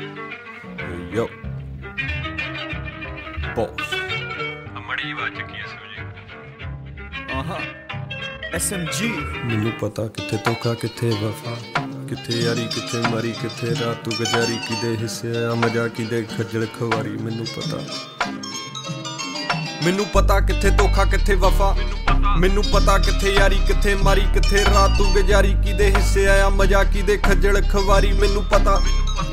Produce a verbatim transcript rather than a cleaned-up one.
Yo, boss. ਮੜੀ ਆਵਾਜ਼ ਚੱਕੀ ਐ ਸੋ ਆਹਾ ਐਸ ਐਮ ਜੀ। ਮੈਨੂੰ ਪਤਾ ਕਿੱਥੇ ਧੋਖਾ ਕਿੱਥੇ ਵਫਾ, ਕਿੱਥੇ ਯਾਰੀ ਕਿੱਥੇ ਮਾਰੀ, ਕਿੱਥੇ ਰਾਤ ਤੂੰ ਗੁਜ਼ਾਰੀ, ਕਿਦੇ ਹਿੱਸੇ ਆ ਮਜ਼ਾ ਕਿਦੇ ਖੱਜਲ ਖਵਾਰੀ। ਮੈਨੂੰ ਪਤਾ ਮੈਨੂੰ ਪਤਾ ਕਿੱਥੇ ਧੋਖਾ ਕਿੱਥੇ ਵਫਾ, ਮੈਨੂੰ ਪਤਾ ਕਿੱਥੇ ਯਾਰੀ ਕਿੱਥੇ ਮਾਰੀ, ਕਿੱਥੇ ਰਾਤ ਤੂੰ ਗੁਜ਼ਾਰੀ, ਕਿਦੇ ਹਿੱਸੇ ਆਇਆ ਮਜ਼ਾ ਕਿਦੇ ਖੱਜਲ ਖਵਾਰੀ। ਮੈਨੂੰ ਪਤਾ